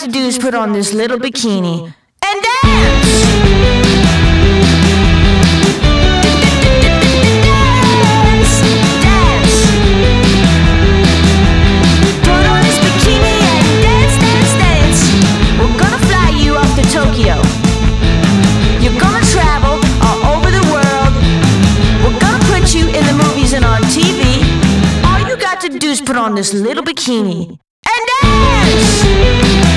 to do is put on this little bikini and dance! Tokyo. You're gonna travel all over the world. We're gonna put you in the movies and on TV. All you got to do is put on this little bikini and dance!